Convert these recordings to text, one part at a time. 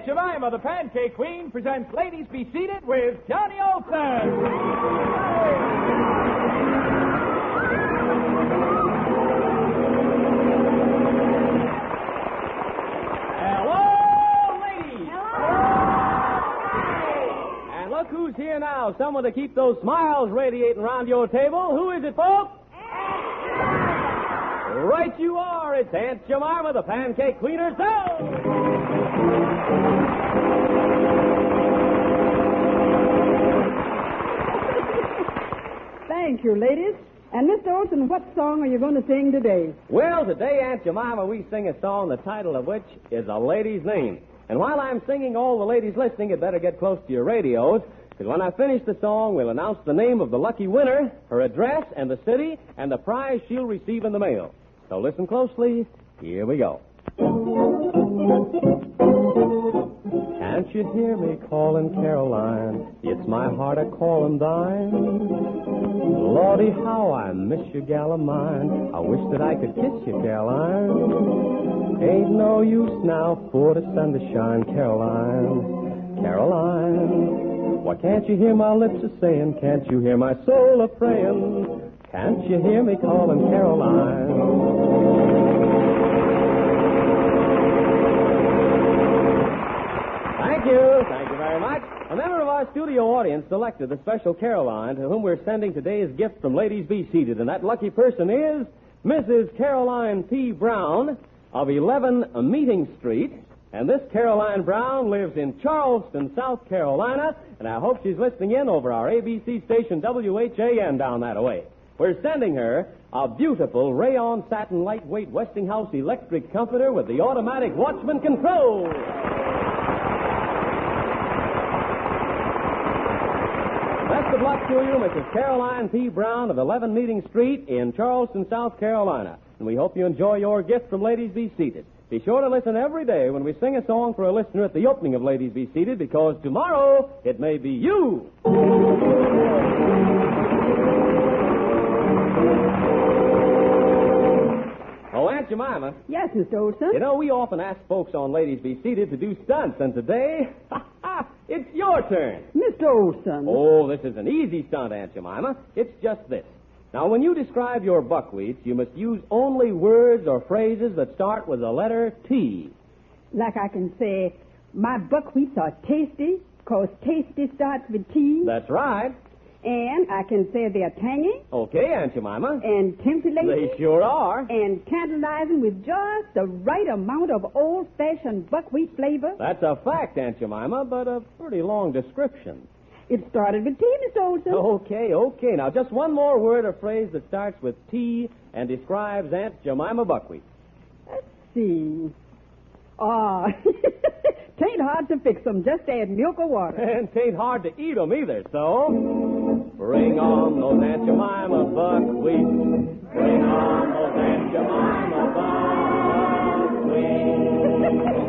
Aunt Jemima, the Pancake Queen, presents Ladies Be Seated with Johnny Olson. Hello, ladies. Hello. And look who's here now. Someone to keep those smiles radiating around your table. Who is it, folks? Right you are. It's Aunt Jemima, the Pancake Queen herself. Thank you, ladies. And Mr. Olson, what song are you going to sing today? Well, today, Aunt Jemima, we sing a song, the title of which is A Lady's Name. And while I'm singing, all the ladies listening had better get close to your radios, because when I finish the song, we'll announce the name of the lucky winner, her address, and the city, and the prize she'll receive in the mail. So listen closely. Here we go. Can't you hear me calling Caroline? It's my heart a-calling thine. Lordy, how I miss you, gal of mine. I wish that I could kiss you, Caroline. Ain't no use now for the sun to shine, Caroline. Caroline, why can't you hear my lips a-saying? Can't you hear my soul a-praying? Can't you hear me calling Caroline? Thank you very much. A member of our studio audience selected the special Caroline to whom we're sending today's gift from Ladies Be Seated, and that lucky person is Mrs. Caroline P. Brown of 11 Meeting Street. And this Caroline Brown lives in Charleston, South Carolina, and I hope she's listening in over our ABC station WHAN down that way. We're sending her a beautiful rayon satin lightweight Westinghouse electric comforter with the automatic Watchman control. Best of luck to you, Mrs. Caroline P. Brown of 11 Meeting Street in Charleston, South Carolina. And we hope you enjoy your gift from Ladies Be Seated. Be sure to listen every day when we sing a song for a listener at the opening of Ladies Be Seated, because tomorrow it may be you. Oh, Aunt Jemima. Yes, Mr. Olson. You know, we often ask folks on Ladies Be Seated to do stunts, and today, it's your turn. Mr. Olson. Oh, this is an easy stunt, Aunt Jemima. It's just this. Now, when you describe your buckwheats, you must use only words or phrases that start with the letter T. Like I can say, my buckwheats are tasty, because tasty starts with T. That's right. And I can say they're tangy. Okay, Aunt Jemima. And titillating. They sure are. And tantalizing with just the right amount of old-fashioned buckwheat flavor. That's a fact, Aunt Jemima, but a pretty long description. It started with T, Mr. Olson. Okay. Now, just one more word or phrase that starts with T and describes Aunt Jemima buckwheat. Let's see. Tain't hard to fix them. Just add milk or water. And tain't hard to eat them either, so... Bring on those Aunt Jemima buckwheat. Bring on those Aunt Jemima buckwheat.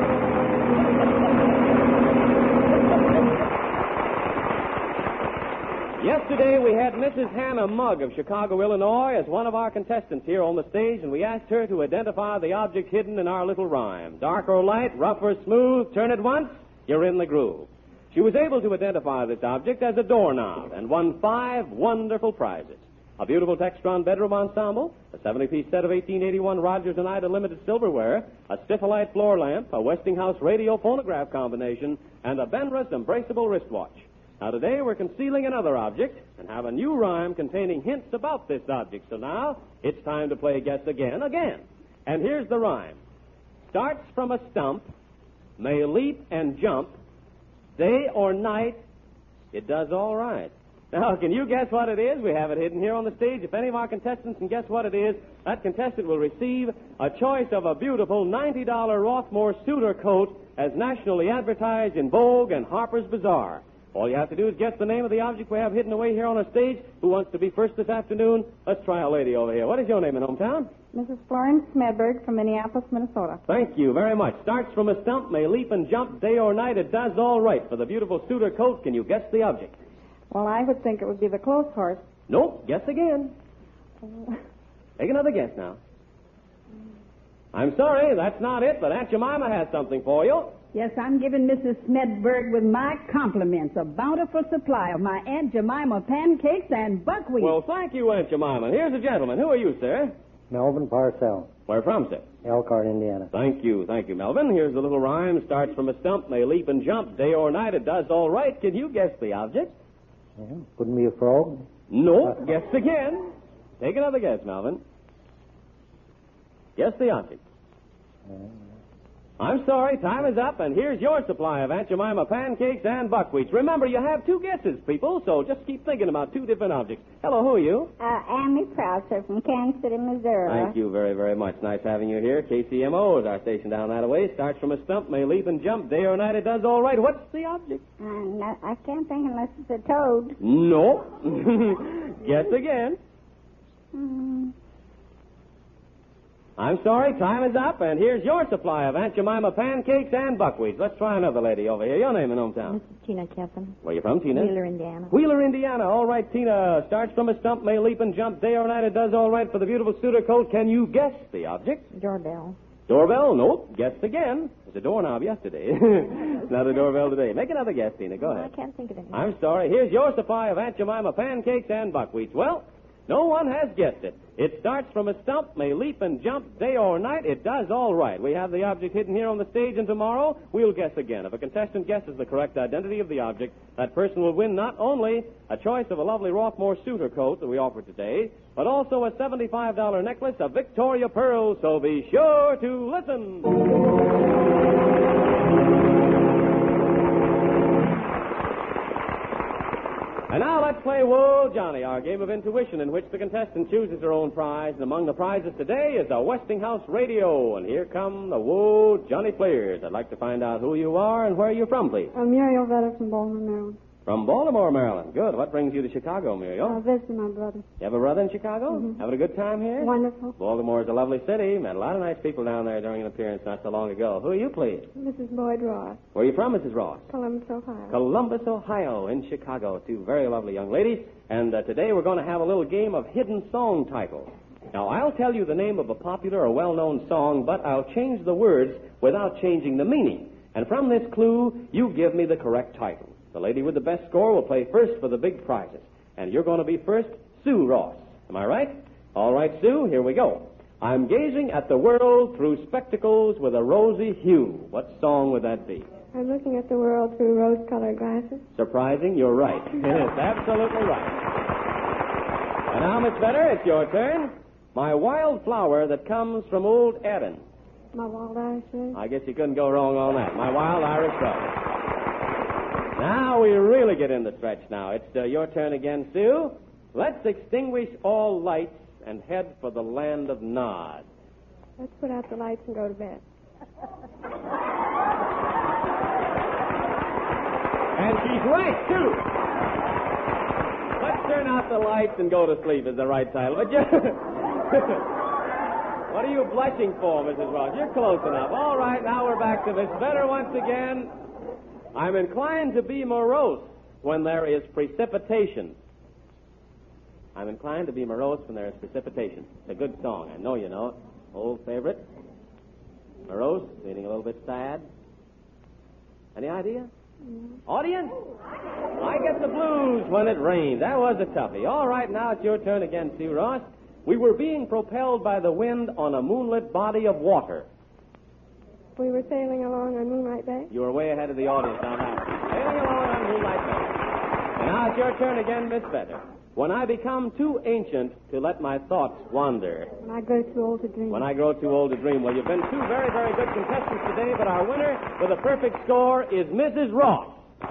Yesterday, we had Mrs. Hannah Mugg of Chicago, Illinois, as one of our contestants here on the stage, and we asked her to identify the object hidden in our little rhyme. Dark or light, rough or smooth, turn it once, you're in the groove. She was able to identify this object as a doorknob and won 5 wonderful prizes. A beautiful Textron bedroom ensemble, a 70-piece set of 1881 Rogers and Ida limited silverware, a Stifilite floor lamp, a Westinghouse radio phonograph combination, and a Benrus embraceable wristwatch. Now, today we're concealing another object and have a new rhyme containing hints about this object. So now, it's time to play Guess Again. And here's the rhyme. Starts from a stump, may leap and jump, day or night, it does all right. Now, can you guess what it is? We have it hidden here on the stage. If any of our contestants can guess what it is, that contestant will receive a choice of a beautiful $90 Rothmore Suiter coat as nationally advertised in Vogue and Harper's Bazaar. All you have to do is guess the name of the object we have hidden away here on our stage. Who wants to be first this afternoon? Let's try a lady over here. What is your name in hometown? Mrs. Florence Smedberg from Minneapolis, Minnesota. Thank you very much. Starts from a stump, may leap and jump, day or night, it does all right. For the beautiful Suiter coat, can you guess the object? Well, I would think it would be the clothes horse. Nope, guess again. Take another guess now. I'm sorry, that's not it, but Aunt Jemima has something for you. Yes, I'm giving Mrs. Smedberg with my compliments a bountiful supply of my Aunt Jemima pancakes and buckwheat. Well, thank you, Aunt Jemima. Here's a gentleman. Who are you, sir? Melvin Parcell, Where from, sir? Elkhart, Indiana. Thank you, Melvin. Here's the little rhyme. Starts from a stump, may leap and jump. Day or night, it does all right. Can you guess the object? Yeah, wouldn't be a frog? No. Guess again. Take another guess, Melvin. Guess the object. I'm sorry, time is up, and here's your supply of Aunt Jemima pancakes and buckwheats. Remember, you have two guesses, people, so just keep thinking about two different objects. Hello, who are you? Amy Prouser from Kansas City, Missouri. Thank you very, very much. Nice having you here. KCMO is our station down that way. Starts from a stump, may leap and jump. Day or night, it does all right. What's the object? No, I can't think unless it's a toad. No. Guess again. I'm sorry, time is up, and here's your supply of Aunt Jemima pancakes and buckwheats. Let's try another lady over here. Your name and hometown? This is Tina Kempin. Where you from, Tina? Wheeler, Indiana. Wheeler, Indiana. All right, Tina. Starts from a stump, may leap and jump. Day or night, it does all right for the beautiful suitor coat. Can you guess the object? Doorbell. Doorbell? Nope. Guess again. It was a doorknob yesterday. Another doorbell today. Make another guess, Tina. Go ahead. I can't think of anything. I'm sorry. Here's your supply of Aunt Jemima pancakes and buckwheats. Well, no one has guessed it. It starts from a stump, may leap and jump. Day or night, it does all right. We have the object hidden here on the stage, and tomorrow we'll guess again. If a contestant guesses the correct identity of the object, that person will win not only a choice of a lovely Rothmore suitor coat that we offer today, but also a $75 necklace of Victoria pearls. So be sure to listen. And now let's play Whoa, Johnny, our game of intuition in which the contestant chooses her own prize. And among the prizes today is a Westinghouse radio. And here come the Whoa, Johnny players. I'd like to find out who you are and where you're from, please. I'm Muriel Vedder from Baltimore, Maryland. From Baltimore, Maryland. Good. What brings you to Chicago, Muriel? Visiting my brother. You have a brother in Chicago? Mm-hmm. Having a good time here? Wonderful. Baltimore is a lovely city. Met a lot of nice people down there during an appearance not so long ago. Who are you, please? Mrs. Boyd Ross, Where are you from, Mrs. Ross? Columbus, Ohio. Columbus, Ohio, in Chicago. Two very lovely young ladies. And today we're going to have a little game of hidden song titles. Now, I'll tell you the name of a popular or well-known song, but I'll change the words without changing the meaning. And from this clue, you give me the correct title. The lady with the best score will play first for the big prizes. And you're going to be first, Sue Ross. Am I right? All right, Sue, here we go. I'm gazing at the world through spectacles with a rosy hue. What song would that be? I'm looking at the world through rose-colored glasses. Surprising, you're right. It's absolutely right. And now, Miss Vedder, it's your turn. My wild flower that comes from old Eden. My wild Irish rose. I guess you couldn't go wrong on that. My wild Irish rose. Now we really get in the stretch now. It's your turn again, Sue. Let's extinguish all lights and head for the land of Nod. Let's put out the lights and go to bed. And she's right, too. Let's turn out the lights and go to sleep is the right title. But what are you blushing for, Mrs. Ross? You're close enough. All right, now we're back to Miss Vedder once again. I'm inclined to be morose when there is precipitation. I'm inclined to be morose when there is precipitation. It's a good song. I know you know it. Old favorite. Morose, feeling a little bit sad. Any idea? Audience? I get the blues when it rains. That was a toughie. All right, now it's your turn again, Sue Ross. We were being propelled by the wind on a moonlit body of water. We were sailing along on Moonlight Bay. You were way ahead of the audience on that. Sailing along on Moonlight Bay. And now it's your turn again, Miss Vedder. When I become too ancient to let my thoughts wander. When I grow too old to dream. When I grow too old to dream. Well, you've been two very, very good contestants today, but our winner with a perfect score is Mrs. Ross.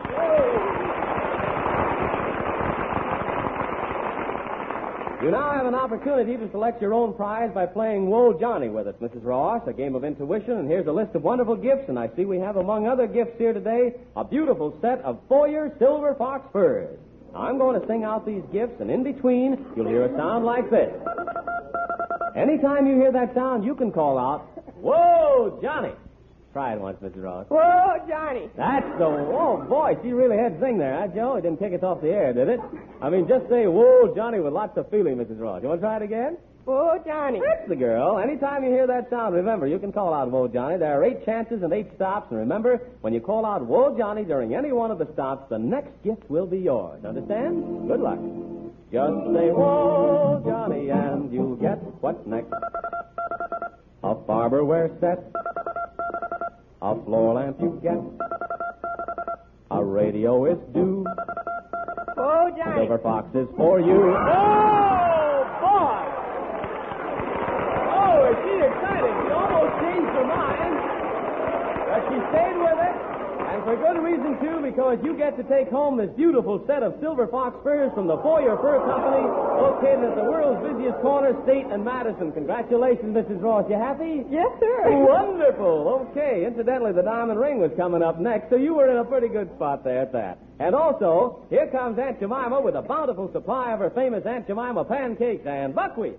You now have an opportunity to select your own prize by playing Whoa, Johnny with us, Mrs. Ross, a game of intuition, and here's a list of wonderful gifts, and I see we have among other gifts here today a beautiful set of Foyer Silver Fox furs. Now, I'm going to sing out these gifts, and in between, you'll hear a sound like this. Anytime you hear that sound, you can call out, Whoa, Johnny. Try it once, Mrs. Ross. Whoa, Johnny. That's the, oh, boy, she really had to sing there, huh, Joe? It didn't kick us off the air, did it? I mean, just say, Whoa, Johnny, with lots of feeling, Mrs. Ross. You want to try it again? Whoa, Johnny. That's the girl. Anytime you hear that sound, remember, you can call out Whoa, Johnny. There are 8 chances and 8 stops. And remember, when you call out Whoa, Johnny during any one of the stops, the next gift will be yours. Understand? Good luck. Just say Whoa, Johnny, and you'll get what next? A barberware set. A floor lamp you get. A radio is due. Whoa, Johnny. Silver Fox is for you. Oh, boy! Oh, is she excited? She almost changed her mind. But she stayed with it. And for good reason, too, because you get to take home this beautiful set of Silver Fox furs from the Foyer Fur Company, located at the world's busiest corner, State and Madison. Congratulations, Mrs. Ross. You happy? Yes, sir. Wonderful. Okay. Incidentally, the diamond ring was coming up next, so you were in a pretty good spot there at that. And also, here comes Aunt Jemima with a bountiful supply of her famous Aunt Jemima pancakes and buckwheat.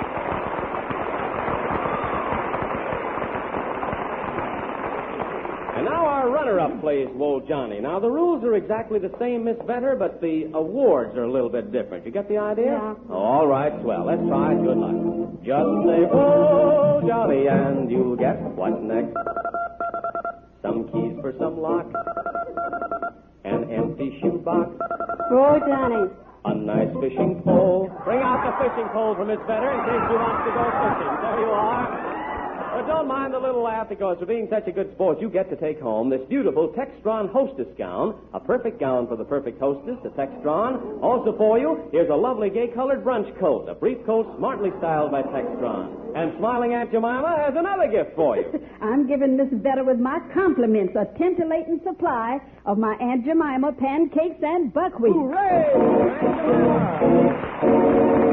And now our runner-up plays Whoa, Johnny. Now, the rules are exactly the same, Miss Vetter, but the awards are a little bit different. You get the idea? Yeah. All right, swell. Let's try it. Good luck. Just say Whoa, Johnny, and you'll get what next? Some keys for some lock. An empty shoebox. Whoa, Johnny. A nice fishing pole. Bring out the fishing pole for Miss Vetter in case she wants to go fishing. There you are. But don't mind the little laugh, because for being such a good sport, you get to take home this beautiful Textron hostess gown, a perfect gown for the perfect hostess, the Textron. Also for you, here's a lovely gay-colored brunch coat, a brief coat smartly styled by Textron. And smiling Aunt Jemima has another gift for you. I'm giving Miss Vetter with my compliments a titillating supply of my Aunt Jemima pancakes and buckwheat. Hooray! Aunt Jemima!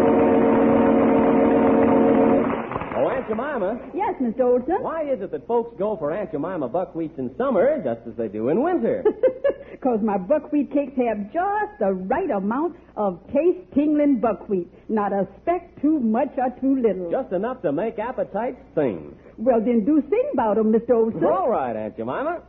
Oh, Aunt Jemima. Yes, Mr. Olson? Why is it that folks go for Aunt Jemima buckwheats in summer just as they do in winter? Because my buckwheat cakes have just the right amount of taste-tingling buckwheat. Not a speck too much or too little. Just enough to make appetites sing. Well, then do sing about 'em, Mr. Olson. All right, Aunt Jemima.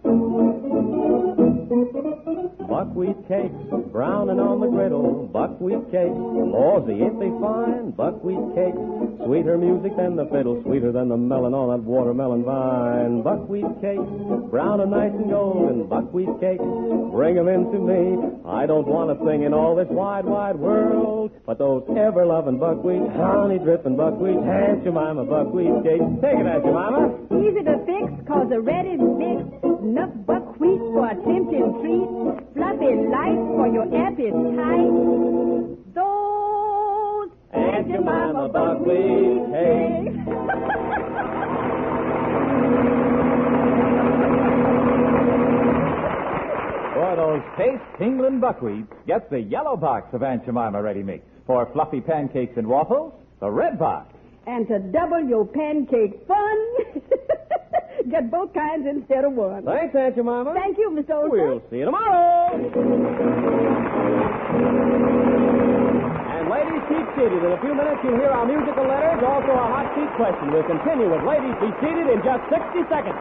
Buckwheat cakes, browning on the griddle. Buckwheat cakes, lawsy, ain't they fine? Buckwheat cakes, sweeter music than the fiddle, sweeter than the melon on that watermelon vine. Buckwheat cakes, brown and nice and golden. Buckwheat cakes, bring 'em into me. I don't want a thing in all this wide, wide world but those ever-loving buckwheat, honey-dripping buckwheat, Aunt Jemima buckwheat cakes. Take it, Aunt Jemima. Easy to fix, 'cause the ready mix. Enough buckwheat for a tempting treat. Fluffy light for your appetite. Those Aunt Jemima buckwheat cakes. For those taste-tingling buckwheats, get the yellow box of Aunt Jemima Ready Mix. For fluffy pancakes and waffles, the red box. And to double your pancake fun, get both kinds instead of one. Thanks, Aunt Jemima. Thank you, Mr. Olson. We'll see you tomorrow. And ladies, keep seated. In a few minutes, you'll hear our musical letters, also our hot seat question. We'll continue with Ladies Be Seated in just 60 seconds.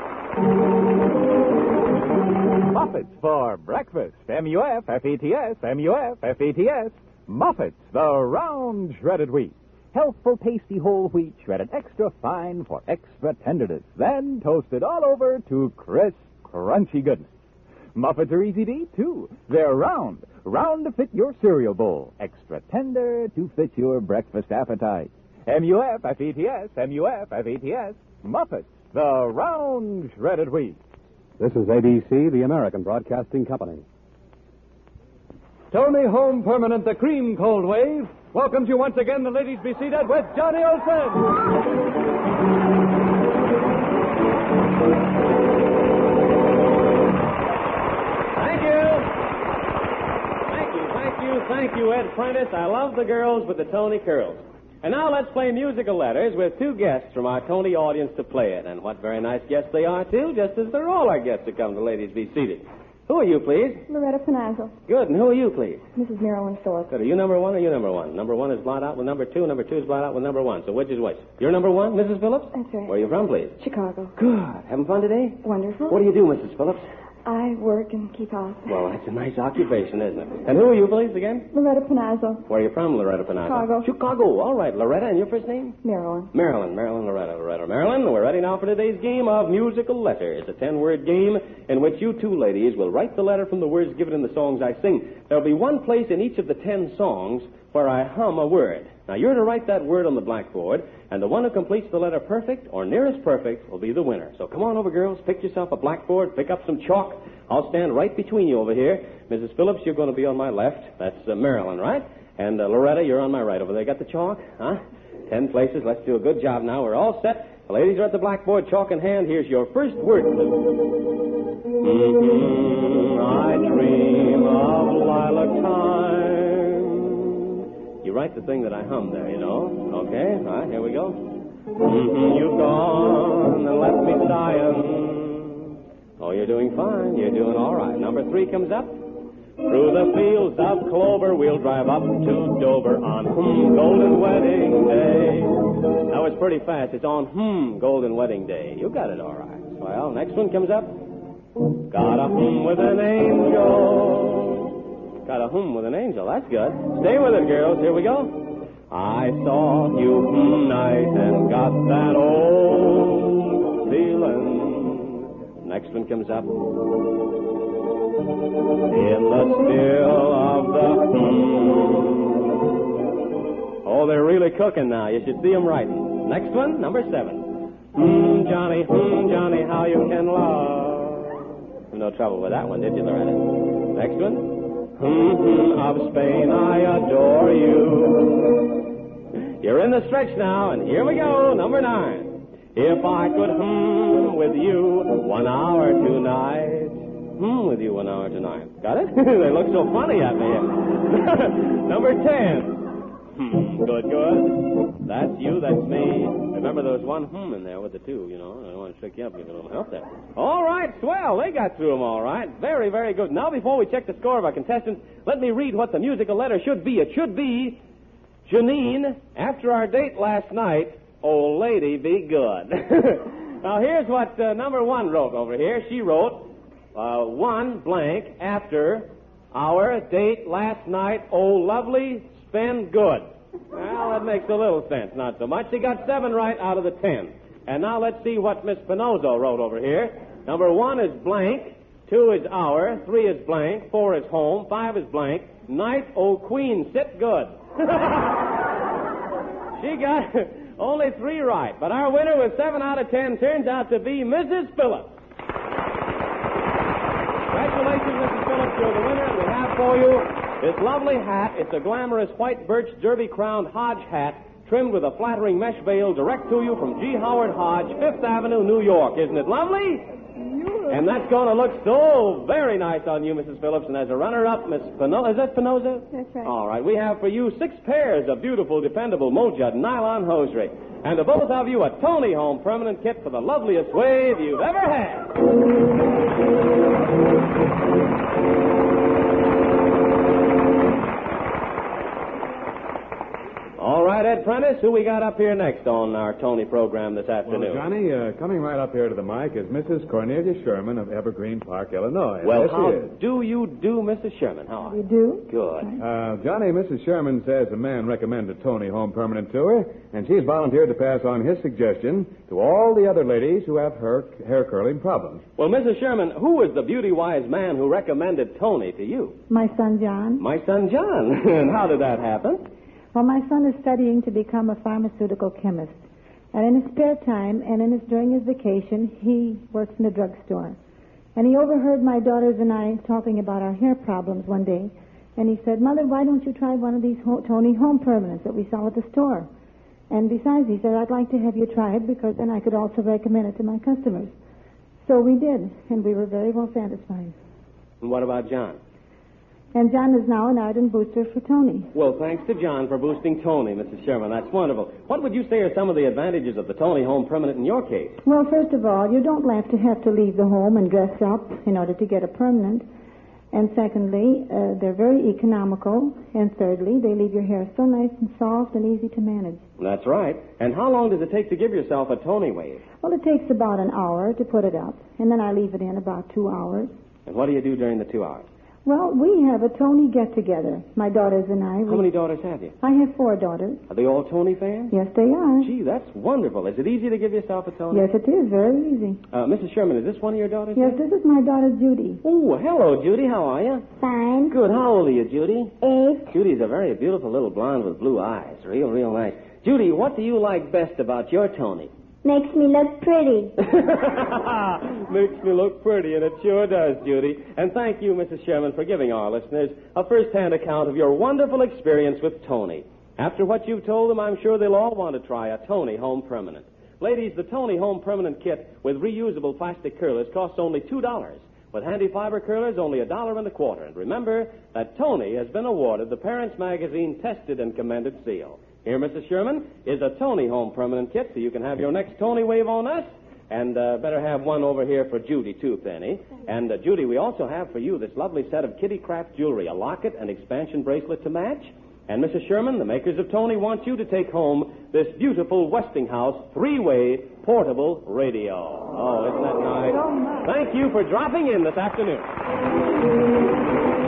Muffets for breakfast. M-U-F-F-E-T-S, M-U-F-F-E-T-S. Muffets, the round shredded wheat. Healthful, tasty whole wheat, shredded extra fine for extra tenderness. Then toasted all over to crisp, crunchy goodness. Muffets are easy to eat, too. They're round to fit your cereal bowl. Extra tender to fit your breakfast appetite. M-U-F-F-E-T-S, M-U-F-F-E-T-S. Muffets, the round shredded wheat. This is ABC, the American Broadcasting Company. Tony Home Permanent, the Cream Cold Wave, welcomes you once again to Ladies Be Seated with Johnny Olson. Thank you, Ed Prentice. I love the girls with the Tony curls. And now let's play musical letters with 2 guests from our Tony audience to play it. And what very nice guests they are, too, just as they're all our guests who come to Ladies Be Seated. Who are you, please? Loretta Financial. Good. And who are you, please? Mrs. Marilyn Phillips. Good. Are you number 1 or you number 1? Number 1 is blot out with number 2. Number 2 is blot out with number 1. So which is which? You're number 1, Mrs. Phillips? That's right. Where are you from, please? Chicago. Good. Having fun today? Wonderful. What do you do, Mrs. Phillips? I work and keep house. Well, that's a nice occupation, isn't it? And who are you, please, again? Loretta Panazzo. Where are you from, Loretta Panazzo? Chicago. Chicago. All right. Loretta, and your first name? Marilyn. Marilyn, Loretta. Marilyn, we're ready now for today's game of musical letters. It's a 10-word game in which you two ladies will write the letter from the words given in the songs I sing. There'll be one place in each of the 10 songs where I hum a word. Now, you're to write that word on the blackboard, and the one who completes the letter perfect or nearest perfect will be the winner. So come on over, girls. Pick yourself a blackboard. Pick up some chalk. I'll stand right between you over here. Mrs. Phillips, you're going to be on my left. That's Marilyn, right? And Loretta, you're on my right over there. Got the chalk? Huh? 10 places. Let's do a good job now. We're all set. The ladies are at the blackboard, chalk in hand. Here's your first word clue. I dream of lilac time. You write the thing that I hum there, you know. Okay, all right, here we go. You've gone and left me sighing. Oh, you're doing fine. You're doing all right. Number 3 comes up. Through the fields of clover, we'll drive up to Dover on Golden Wedding Day. That was pretty fast. It's on Golden Wedding Day. You got it all right. Well, next one comes up. Got a with an angel. Got a with an angel. That's good. Stay with it, girls. Here we go. I saw you night and got that old feeling. Next one comes up. In the still of the Oh, they're really cooking now. You should see them writing. Next one, number 7. Johnny, how you can love. No trouble with that one, did you, Loretta? Next one. Of Spain, I adore you. You're in the stretch now, and here we go, number 9. If I could with you 1 hour tonight. With you 1 hour tonight. Got it? They look so funny at me. Number 10. Good. That's you, that's me. Remember, there was one in there with the 2, you know. I don't want to trick you up, give you a little help there. All right, swell. They got through them all right. Very, very good. Now, before we check the score of our contestants, let me read what the musical letter should be. It should be, Janine, after our date last night, old lady, be good. Now, here's what number 1 wrote over here. She wrote, 1 blank after our date last night, oh, lovely, spend good. Well, that makes a little sense, not so much. She got 7 right out of the 10. And now let's see what Miss Pinozzo wrote over here. Number 1 is blank, 2 is our, 3 is blank, 4 is home, 5 is blank, night, oh, queen, sit good. She got only 3 right, but our winner with 7 out of 10 turns out to be Mrs. Phillips. Congratulations, Mrs. Phillips. You're the winner, and we have for you this lovely hat. It's a glamorous white birch derby-crowned Hodge hat trimmed with a flattering mesh veil direct to you from G. Howard Hodge, 5th Avenue, New York. Isn't it lovely? And that's going to look so very nice on you, Mrs. Phillips. And as a runner-up, Miss Pinozzo, is that Pinozzo? That's right. All right. We have for you 6 pairs of beautiful, dependable Mojad nylon hosiery. And to both of you, a Tony Home permanent kit for the loveliest wave you've ever had. All right, Ed Prentice, who we got up here next on our Tony program this afternoon? Well, Johnny, coming right up here to the mic is Mrs. Cornelia Sherman of Evergreen Park, Illinois. Well, Yes, how she is. do you do, Mrs. Sherman? How are you? You do? Good. Johnny, Mrs. Sherman says a man recommended Tony Home Permanent to her, and she's volunteered to pass on his suggestion to all the other ladies who have hair curling problems. Well, Mrs. Sherman, who was the beauty-wise man who recommended Tony to you? My son, John. My son, John. And how did that happen? Well, my son is studying to become a pharmaceutical chemist. And in his spare time and during his vacation, he works in a drugstore. And he overheard my daughters and I talking about our hair problems one day. And he said, Mother, why don't you try one of these Tony Home Permanents that we sell at the store? And besides, he said, I'd like to have you try it because then I could also recommend it to my customers. So we did, and we were very well satisfied. And what about John? And John is now an ardent booster for Tony. Well, thanks to John for boosting Tony, Mrs. Sherman. That's wonderful. What would you say are some of the advantages of the Tony Home Permanent in your case? Well, first of all, you don't have to leave the home and dress up in order to get a permanent. And secondly, they're very economical. And thirdly, they leave your hair so nice and soft and easy to manage. That's right. And how long does it take to give yourself a Tony wave? Well, it takes about an hour to put it up. And then I leave it in about 2 hours. And what do you do during the 2 hours? Well, we have a Tony get-together, my daughters and I. How many daughters have you? I have 4 daughters. Are they all Tony fans? Yes, they are. Gee, that's wonderful. Is it easy to give yourself a Tony? Yes, it is. Very easy. Mrs. Sherman, is this one of your daughters? Yes, this is my daughter, Judy. Oh, hello, Judy. How are you? Fine. Good. How old are you, Judy? 8. Judy's a very beautiful little blonde with blue eyes. Real nice. Judy, what do you like best about your Tony? Makes me look pretty. Makes me look pretty, and it sure does, Judy. And thank you, Mrs. Sherman, for giving our listeners a first-hand account of your wonderful experience with Tony. After what you've told them, I'm sure they'll all want to try a Tony Home Permanent. Ladies, the Tony Home Permanent Kit with reusable plastic curlers costs only $2. With handy fiber curlers, only $1.25. And remember that Tony has been awarded the Parents Magazine Tested and Commended seal. Here, Mrs. Sherman, is a Tony Home Permanent Kit, so you can have your next Tony wave on us. And better have one over here for Judy, too, Penny. And, Judy, we also have for you this lovely set of Kitty Craft jewelry, a locket and expansion bracelet to match. And, Mrs. Sherman, the makers of Tony want you to take home this beautiful Westinghouse 3-way portable radio. Oh, isn't that nice? Thank you for dropping in this afternoon.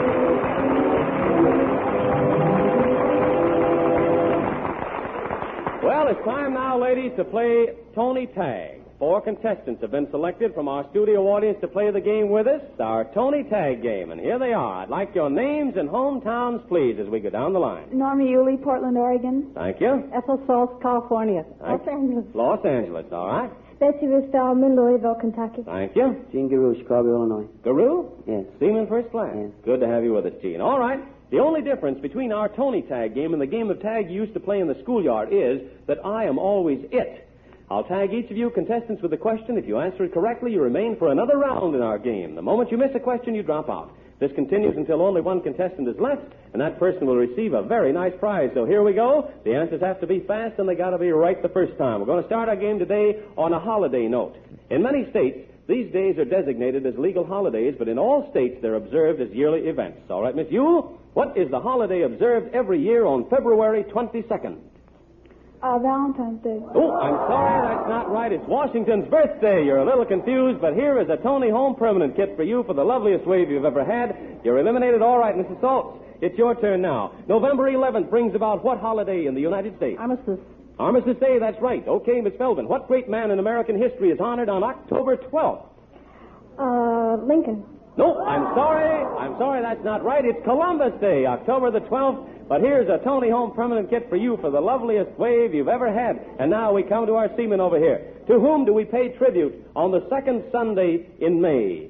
Well, it's time now, ladies, to play Tony Tag. 4 contestants have been selected from our studio audience to play the game with us, our Tony Tag game. And here they are. I'd like your names and hometowns, please, as we go down the line. Norma Yulee, Portland, Oregon. Thank you. Ethel Saltz, California. Los Angeles. Los Angeles, all right. Betsy Vistalman, Louisville, Kentucky. Thank you. Gene Garou, Chicago, Illinois. Garou? Yes. Seaman first class. Yes. Good to have you with us, Gene. All right. The only difference between our Tony Tag game and the game of tag you used to play in the schoolyard is that I am always it. I'll tag each of you contestants with a question. If you answer it correctly, you remain for another round in our game. The moment you miss a question, you drop out. This continues until only one contestant is left, and that person will receive a very nice prize. So here we go. The answers have to be fast, and they got to be right the first time. We're going to start our game today on a holiday note. In many states, these days are designated as legal holidays, but in all states they're observed as yearly events. All right, Miss Yule, what is the holiday observed every year on February 22nd? Valentine's Day. Oh, I'm sorry, that's not right. It's Washington's birthday. You're a little confused, but here is a Tony Home Permanent Kit for you for the loveliest wave you've ever had. You're eliminated. All right, Mrs. Saltz, it's your turn now. November 11th brings about what holiday in the United States? Armistice. Armistice Day, that's right. Okay, Miss Feldman, what great man in American history is honored on October 12th? Lincoln. No, I'm sorry, that's not right. It's Columbus Day, October the 12th. But here's a Tony Home Permanent Kit for you for the loveliest wave you've ever had. And now we come to our seaman over here. To whom do we pay tribute on the second Sunday in May?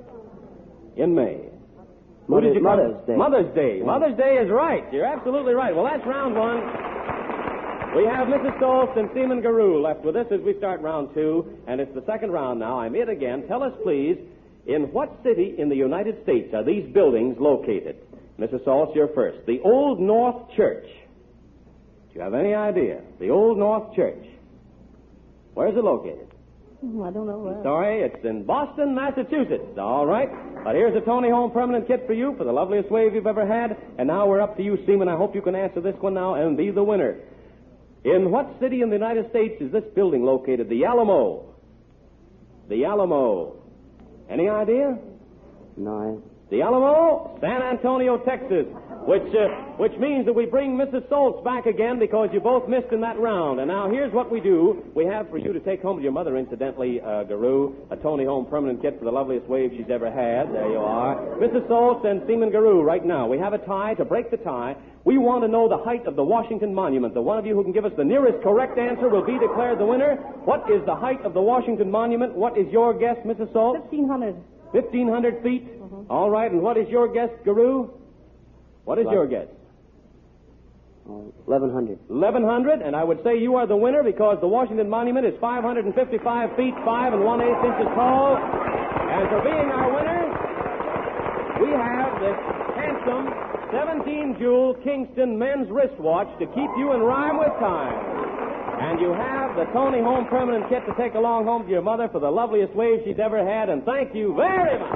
In May. Mother's Day. Mother's Day. Yeah. Mother's Day is right. You're absolutely right. Well, that's round one. We have Mrs. Saltz and Seaman Garou left with us as we start round 2. And it's the second round now. I'm it again. Tell us, please, in what city in the United States are these buildings located? Mrs. Saltz, you're first. The Old North Church. Do you have any idea? The Old North Church. Where is it located? I don't know where. Sorry, it's in Boston, Massachusetts. All right. But here's a Tony Home Permanent Kit for you for the loveliest wave you've ever had. And now we're up to you, Seaman. I hope you can answer this one now and be the winner. In what city in the United States is this building located? The Alamo. The Alamo. Any idea? No. The Alamo, San Antonio, Texas, which means that we bring Mrs. Saltz back again because you both missed in that round. And now here's what we do. We have for you to take home to your mother, incidentally, Garou, a Tony Home Permanent Kit for the loveliest wave she's ever had. There you are. Mrs. Saltz and Seaman Garou right now. We have a tie. To break the tie, we want to know the height of the Washington Monument. The one of you who can give us the nearest correct answer will be declared the winner. What is the height of the Washington Monument? What is your guess, Mrs. Saltz? 1,500. 1,500 feet? All right, and what is your guess, Garou? What is your guess? 1,100. 1,100, and I would say you are the winner because the Washington Monument is 555 feet, 5 1/8 inches tall. And for being our winner, we have this handsome 17-jewel Kingston men's wristwatch to keep you in rhyme with time. And you have the Tony Home Permanent Kit to take along home to your mother for the loveliest wave she's ever had, and thank you very much.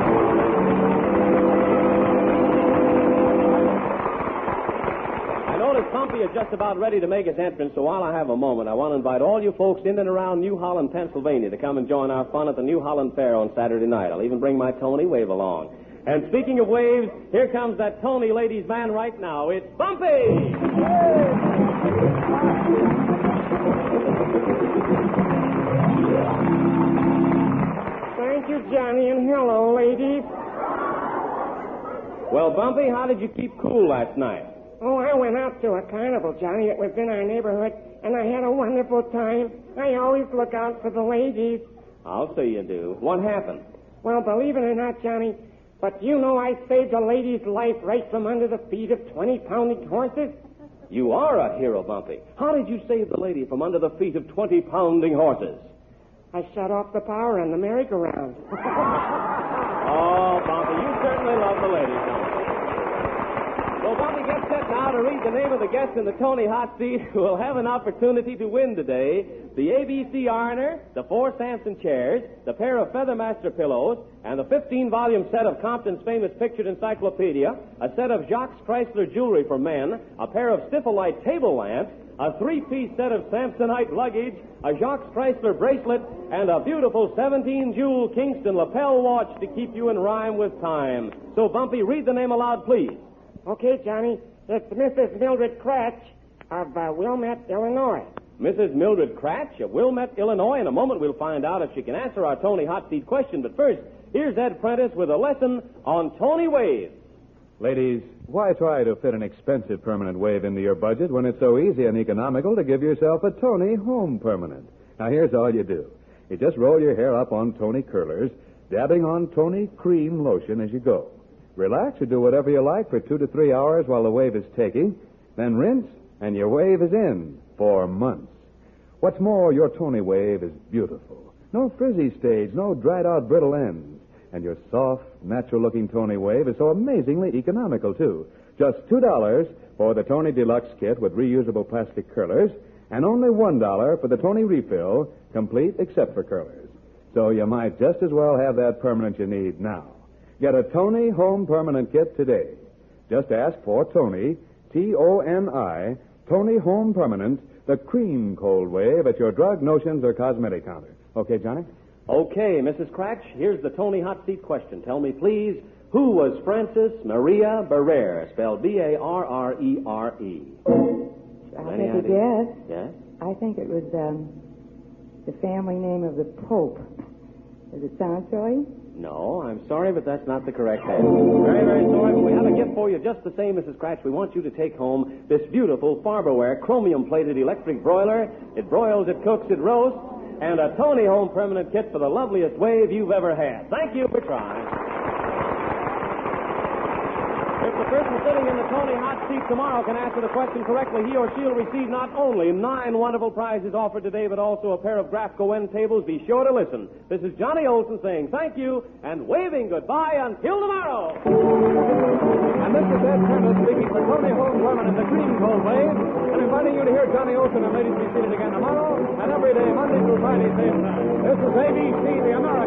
I notice Bumpy is just about ready to make his entrance, so while I have a moment, I want to invite all you folks in and around New Holland, Pennsylvania to come and join our fun at the New Holland Fair on Saturday night. I'll even bring my Tony Wave along. And speaking of waves, here comes that Tony ladies' man right now. It's Bumpy! Thank you, Johnny, and hello, ladies. Well, Bumpy, how did you keep cool last night? Oh, I went out to a carnival, Johnny. It was in our neighborhood, and I had a wonderful time. I always look out for the ladies. I'll say you do. What happened? Well, believe it or not, Johnny, but you know I saved a lady's life right from under the feet of 20-pounding horses? You are a hero, Bumpy. How did you save the lady from under the feet of 20-pounding horses? I shut off the power on the merry-go-round. Oh, Bumpy, you certainly love the ladies, don't you? Well, Bumpy, get set now to read the name of the guest in the Tony Hot Seat who will have an opportunity to win today the ABC Arner, the 4 Samson chairs, the pair of Feathermaster pillows, and the 15-volume set of Compton's famous pictured encyclopedia, a set of Jacques Chrysler jewelry for men, a pair of Stiffelite table lamps, a 3-piece set of Samsonite luggage, a Jacques Chrysler bracelet, and a beautiful 17-jewel Kingston lapel watch to keep you in rhyme with time. So, Bumpy, read the name aloud, please. Okay, Johnny. It's Mrs. Mildred Cratch of Wilmette, Illinois. Mrs. Mildred Cratch of Wilmette, Illinois. In a moment, we'll find out if she can answer our Tony Hot Seat question. But first, here's Ed Prentice with a lesson on Tony Wave. Ladies, why try to fit an expensive permanent wave into your budget when it's so easy and economical to give yourself a Tony Home Permanent? Now, here's all you do. You just roll your hair up on Tony curlers, dabbing on Tony Cream Lotion as you go. Relax or do whatever you like for 2 to 3 hours while the wave is taking, then rinse, and your wave is in for months. What's more, your Tony Wave is beautiful. No frizzy stage, no dried-out brittle ends. And your soft, natural-looking Tony Wave is so amazingly economical, too. Just $2 for the Tony Deluxe Kit with reusable plastic curlers, and only $1 for the Tony Refill, complete except for curlers. So you might just as well have that permanent you need now. Get a Tony Home Permanent Kit today. Just ask for Tony, T-O-N-I, Tony Home Permanent, the cream cold wave at your drug, notions, or cosmetic counter. Okay, Johnny? Okay, Mrs. Cratch, here's the Tony Hot Seat question. Tell me, please, who was Frances Maria Barrere, spelled B-A-R-R-E-R-E? I'll take a guess. Yes? I think it was the family name of the Pope. Does it sound silly? No, I'm sorry, but that's not the correct answer. Very, very sorry, but we have a gift for you just the same, Mrs. Cratch. We want you to take home this beautiful Farberware chromium-plated electric broiler. It broils, it cooks, it roasts, and a Tony Home Permanent Kit for the loveliest wave you've ever had. Thank you for trying. If the person sitting in the Tony Hot Seat tomorrow can answer the question correctly, he or she will receive not only 9 wonderful prizes offered today, but also a pair of Grafco end tables. Be sure to listen. This is Johnny Olson saying thank you and waving goodbye until tomorrow. And this is Ed Prentice speaking for Tony Home Permanent, the cream cold wave, and inviting you to hear Johnny Olson and ladies be seated again tomorrow, and every day, Monday through Friday, same time. This is ABC, the American